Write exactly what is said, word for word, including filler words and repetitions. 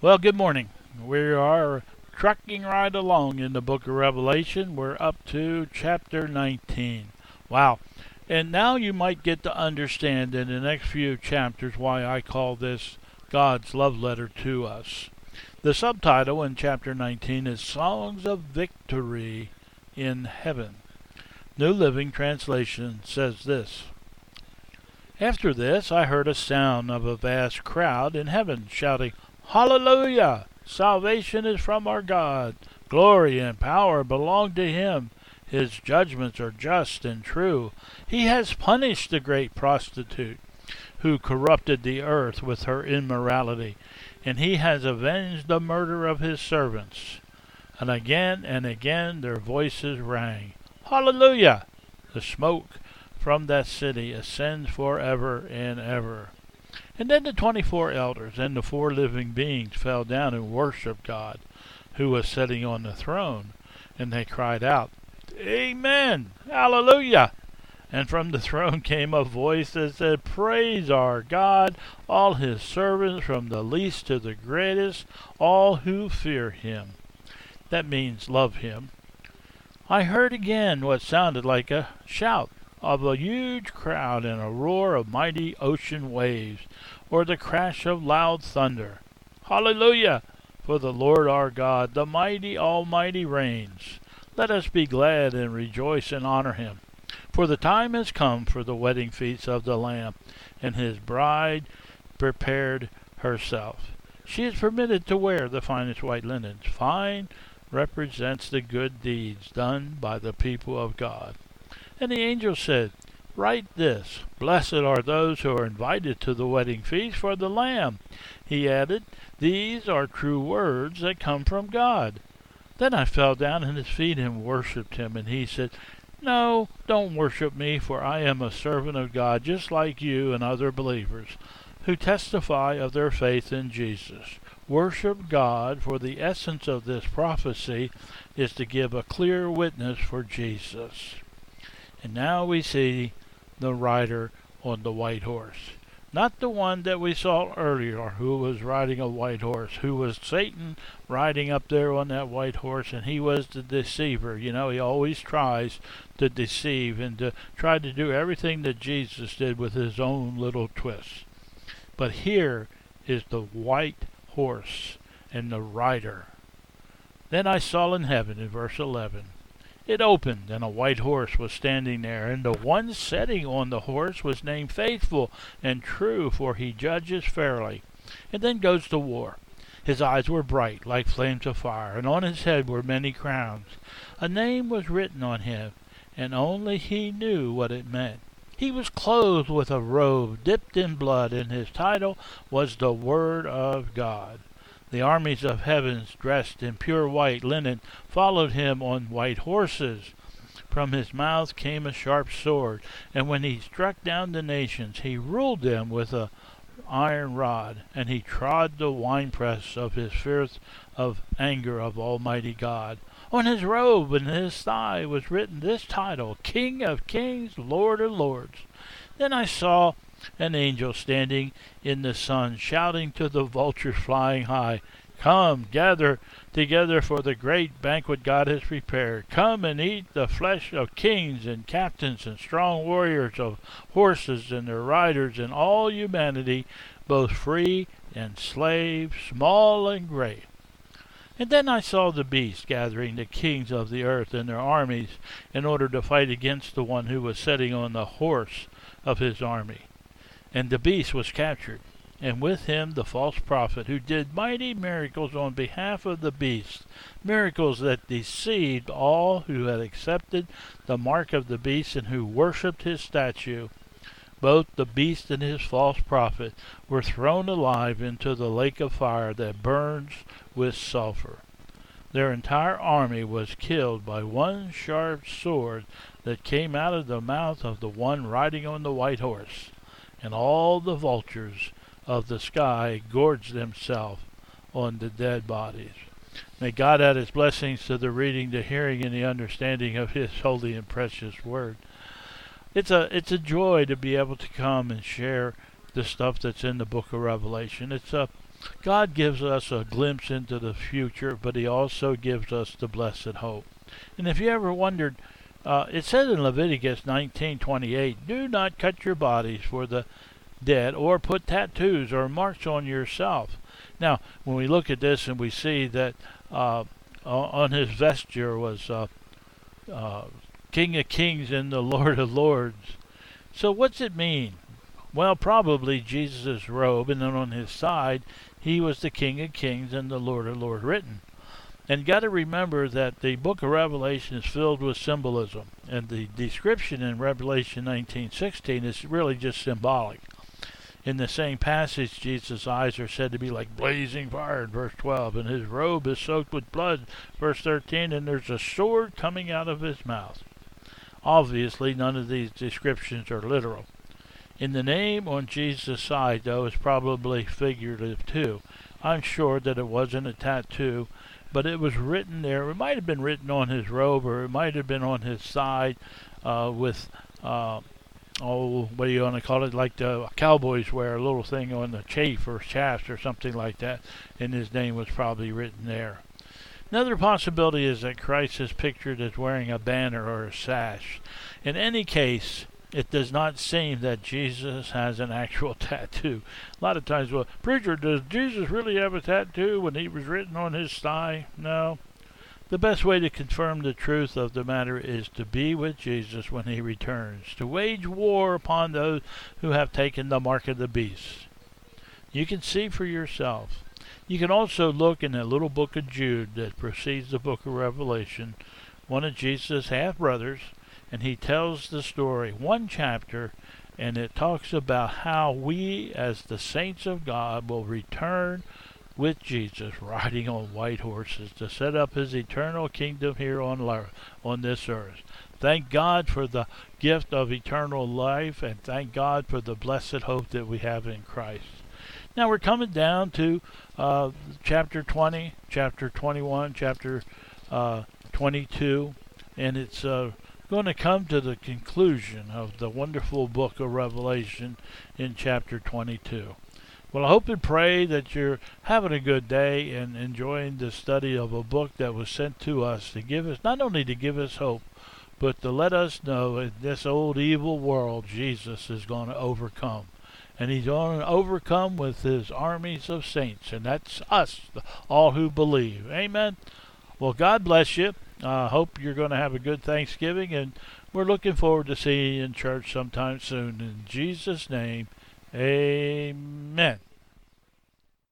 Well, good morning. We are trucking right along in the book of Revelation. We're up to chapter nineteen. Wow. And now you might get to understand in the next few chapters why I call this God's love letter to us. The subtitle in chapter nineteen is Songs of Victory in Heaven. New Living Translation says this: After this I heard a sound of a vast crowd in heaven shouting, Hallelujah! Salvation is from our God. Glory and power belong to Him. His judgments are just and true. He has punished the great prostitute who corrupted the earth with her immorality, and He has avenged the murder of His servants. And again and again their voices rang, Hallelujah! The smoke from that city ascends forever and ever. And then the twenty-four elders and the four living beings fell down and worshipped God, who was sitting on the throne. And they cried out, Amen! Hallelujah! And from the throne came a voice that said, Praise our God, all His servants, from the least to the greatest, all who fear Him. That means love Him. I heard again what sounded like a shout of a huge crowd and a roar of mighty ocean waves, or the crash of loud thunder. Hallelujah! For the Lord our God, the mighty Almighty, reigns. Let us be glad and rejoice and honor Him. For the time has come for the wedding feast of the Lamb, and His bride prepared herself. She is permitted to wear the finest white linens. Fine represents the good deeds done by the people of God. And the angel said, Write this, Blessed are those who are invited to the wedding feast for the Lamb. He added, These are true words that come from God. Then I fell down at His feet and worshipped Him, and He said, No, don't worship me, for I am a servant of God, just like you and other believers, who testify of their faith in Jesus. Worship God, for the essence of this prophecy is to give a clear witness for Jesus. And now we see the rider on the white horse. Not the one that we saw earlier, who was riding a white horse, who was Satan riding up there on that white horse, and he was the deceiver. You know, he always tries to deceive and to try to do everything that Jesus did with his own little twists. But here is the white horse and the rider. Then I saw in heaven, in verse eleven, it opened, and a white horse was standing there, and the one sitting on the horse was named Faithful and True, for he judges fairly, and then goes to war. His eyes were bright, like flames of fire, and on his head were many crowns. A name was written on him, and only he knew what it meant. He was clothed with a robe dipped in blood, and his title was the Word of God. The armies of heavens, dressed in pure white linen, followed him on white horses. From his mouth came a sharp sword, and when he struck down the nations, he ruled them with an iron rod, and he trod the winepress of his fierce of anger of Almighty God. On his robe and his thigh was written this title, King of Kings, Lord of Lords. Then I saw an angel standing in the sun, shouting to the vultures flying high, Come, gather together for the great banquet God has prepared. Come and eat the flesh of kings and captains and strong warriors, of horses and their riders, and all humanity, both free and slave, small and great. And then I saw the beast gathering the kings of the earth and their armies in order to fight against the one who was sitting on the horse of his army. And the beast was captured, and with him the false prophet, who did mighty miracles on behalf of the beast, miracles that deceived all who had accepted the mark of the beast and who worshipped his statue. Both the beast and his false prophet were thrown alive into the lake of fire that burns with sulfur. Their entire army was killed by one sharp sword that came out of the mouth of the one riding on the white horse. And all the vultures of the sky gorged themselves on the dead bodies. May God add His blessings to the reading, the hearing, and the understanding of His holy and precious Word. It's a it's a joy to be able to come and share the stuff that's in the book of Revelation. It's a God gives us a glimpse into the future, but he also gives us the blessed hope. And if you ever wondered, uh, it says in Leviticus nineteen twenty-eight, do not cut your bodies for the dead or put tattoos or marks on yourself. Now, when we look at this and we see that uh, on his vesture was uh, uh, King of Kings and the Lord of Lords. So what's it mean? Well, probably Jesus' robe, and then on his side, he was the King of Kings and the Lord of Lords written. And you got to remember that the book of Revelation is filled with symbolism, and the description in Revelation nineteen sixteen is really just symbolic. In the same passage, Jesus' eyes are said to be like blazing fire in verse twelve, and his robe is soaked with blood, verse thirteen, and there's a sword coming out of his mouth. Obviously, none of these descriptions are literal. In the name on Jesus' side, though, is probably figurative too. I'm sure that it wasn't a tattoo, but it was written there. It might have been written on his robe, or it might have been on his side uh, with... Uh, oh, what do you want to call it, like the cowboys wear, a little thing on the chafe or shafts or something like that, and his name was probably written there. Another possibility is that Christ is pictured as wearing a banner or a sash. In any case, it does not seem that Jesus has an actual tattoo. A lot of times, well, preacher, does Jesus really have a tattoo when he was written on his thigh? No. The best way to confirm the truth of the matter is to be with Jesus when he returns, to wage war upon those who have taken the mark of the beast. You can see for yourself. You can also look in the little book of Jude that precedes the book of Revelation, one of Jesus' half-brothers, and he tells the story, one chapter, and it talks about how we as the saints of God will return with Jesus riding on white horses to set up his eternal kingdom here on on this earth. Thank God for the gift of eternal life, and thank God for the blessed hope that we have in Christ. Now we're coming down to uh, chapter twenty, chapter twenty-one, chapter uh, twenty-two, and it's uh, going to come to the conclusion of the wonderful book of Revelation in chapter twenty-two. Well, I hope and pray that you're having a good day and enjoying the study of a book that was sent to us to give us, not only to give us hope, but to let us know in this old evil world, Jesus is going to overcome. And he's going to overcome with his armies of saints, and that's us, all who believe. Amen. Well, God bless you. I uh, hope you're going to have a good Thanksgiving, and we're looking forward to seeing you in church sometime soon. In Jesus' name, amen.